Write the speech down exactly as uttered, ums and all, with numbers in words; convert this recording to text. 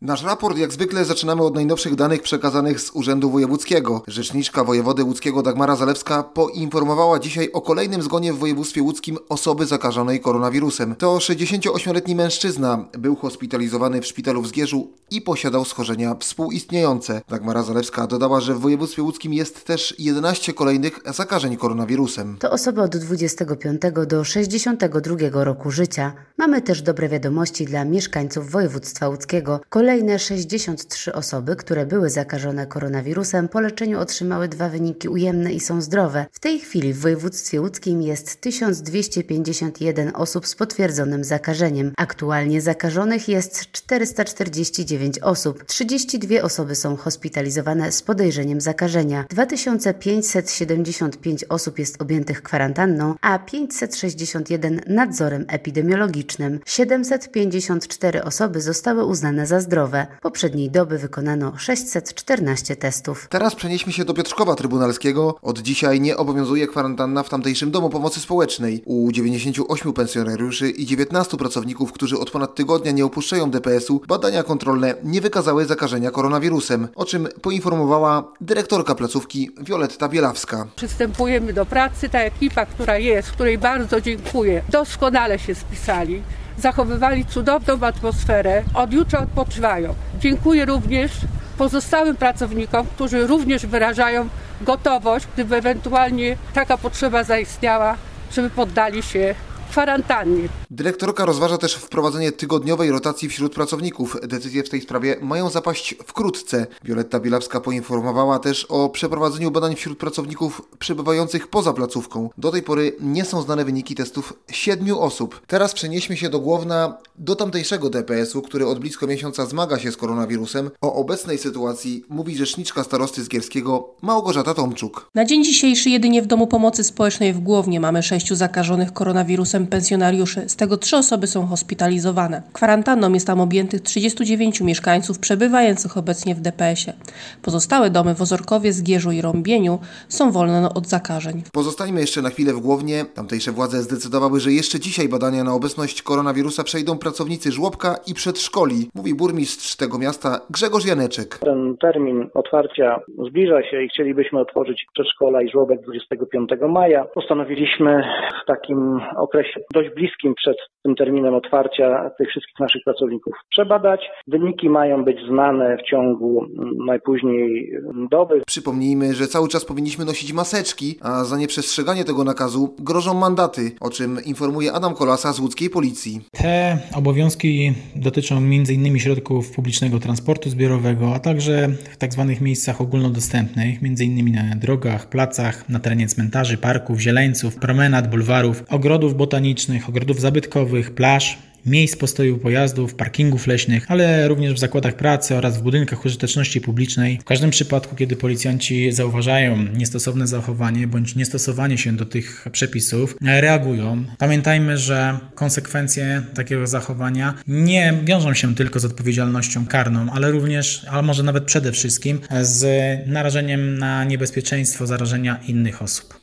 Nasz raport jak zwykle zaczynamy od najnowszych danych przekazanych z Urzędu Wojewódzkiego. Rzeczniczka wojewody łódzkiego Dagmara Zalewska poinformowała dzisiaj o kolejnym zgonie w województwie łódzkim osoby zakażonej koronawirusem. To sześćdziesięcioośmioletni mężczyzna, był hospitalizowany w szpitalu w Zgierzu i posiadał schorzenia współistniejące. Dagmara Zalewska dodała, że w województwie łódzkim jest też jedenaście kolejnych zakażeń koronawirusem. To osoby od dwudziestego piątego do sześćdziesiątego drugiego roku życia. Mamy też dobre wiadomości dla mieszkańców województwa łódzkiego. Kolejne sześćdziesiąt trzy osoby, które były zakażone koronawirusem, po leczeniu otrzymały dwa wyniki ujemne i są zdrowe. W tej chwili w województwie łódzkim jest tysiąc dwieście pięćdziesiąt jeden osób z potwierdzonym zakażeniem. Aktualnie zakażonych jest czterysta czterdzieści dziewięć osób. trzydzieści dwie osoby są hospitalizowane z podejrzeniem zakażenia. dwa tysiące pięćset siedemdziesiąt pięć osób jest objętych kwarantanną, a pięćset sześćdziesiąt jeden nadzorem epidemiologicznym. siedemset pięćdziesiąt cztery osoby zostały uznane za zdrowe. Poprzedniej doby wykonano sześćset czternaście testów. Teraz przenieśmy się do Piotrkowa Trybunalskiego. Od dzisiaj nie obowiązuje kwarantanna w tamtejszym domu pomocy społecznej. U dziewięćdziesięciu ośmiu pensjonariuszy i dziewiętnastu pracowników, którzy od ponad tygodnia nie opuszczają D P S u, badania kontrolne nie wykazały zakażenia koronawirusem, o czym poinformowała dyrektorka placówki Wioletta Bielawska. Przystępujemy do pracy. Ta ekipa, która jest, której bardzo dziękuję, doskonale się spisali. Zachowywali cudowną atmosferę, od jutra odpoczywają. Dziękuję również pozostałym pracownikom, którzy również wyrażają gotowość, gdyby ewentualnie taka potrzeba zaistniała, żeby poddali się kwarantannie. Dyrektorka rozważa też wprowadzenie tygodniowej rotacji wśród pracowników. Decyzje w tej sprawie mają zapaść wkrótce. Wioletta Bielawska poinformowała też o przeprowadzeniu badań wśród pracowników przebywających poza placówką. Do tej pory nie są znane wyniki testów siedmiu osób. Teraz przenieśmy się do Głowna, do tamtejszego D P S u, który od blisko miesiąca zmaga się z koronawirusem. O obecnej sytuacji mówi rzeczniczka starosty zgierskiego Małgorzata Tomczuk. Na dzień dzisiejszy jedynie w Domu Pomocy Społecznej w Głownie mamy sześciu zakażonych koronawirusem pensjonariuszy, z tego trzy osoby są hospitalizowane. Kwarantanną jest tam objętych trzydziestu dziewięciu mieszkańców przebywających obecnie w D P S ie. Pozostałe domy w Ozorkowie, Zgierzu i Rąbieniu są wolne od zakażeń. Pozostańmy jeszcze na chwilę w Głownie. Tamtejsze władze zdecydowały, że jeszcze dzisiaj badania na obecność koronawirusa przejdą pracownicy żłobka i przedszkoli, mówi burmistrz tego miasta Grzegorz Janeczek. Ten termin otwarcia zbliża się i chcielibyśmy otworzyć przedszkola i żłobek dwudziestego piątego maja. Postanowiliśmy w takim okresie dość bliskim przed tym terminem otwarcia tych wszystkich naszych pracowników przebadać. Wyniki mają być znane w ciągu najpóźniej doby. Przypomnijmy, że cały czas powinniśmy nosić maseczki, a za nieprzestrzeganie tego nakazu grożą mandaty, o czym informuje Adam Kolasa z łódzkiej policji. Te obowiązki dotyczą między innymi środków publicznego transportu zbiorowego, a także w tak zwanych miejscach ogólnodostępnych, między innymi na drogach, placach, na terenie cmentarzy, parków, zieleńców, promenad, bulwarów, ogrodów botanicznych, ogrodów zabytkowych, plaż, miejsc postoju pojazdów, parkingów leśnych, ale również w zakładach pracy oraz w budynkach użyteczności publicznej. W każdym przypadku, kiedy policjanci zauważają niestosowne zachowanie bądź niestosowanie się do tych przepisów, reagują. Pamiętajmy, że konsekwencje takiego zachowania nie wiążą się tylko z odpowiedzialnością karną, ale również, a może nawet przede wszystkim z narażeniem na niebezpieczeństwo zarażenia innych osób.